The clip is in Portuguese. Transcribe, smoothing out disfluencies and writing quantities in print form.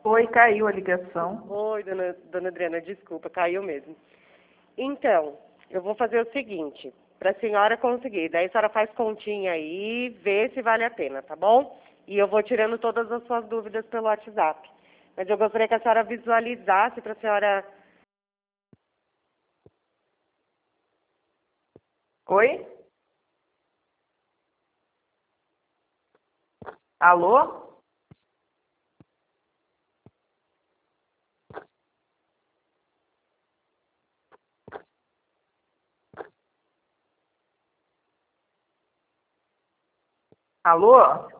Oi, caiu a ligação. Oi, dona Adriana, desculpa, caiu mesmo. Então, eu vou fazer o seguinte, para a senhora conseguir. Daí a senhora faz continha aí, vê se vale a pena, tá bom? E eu vou tirando todas as suas dúvidas pelo WhatsApp. Mas eu gostaria que a senhora visualizasse para a senhora... Oi? Alô? Alô?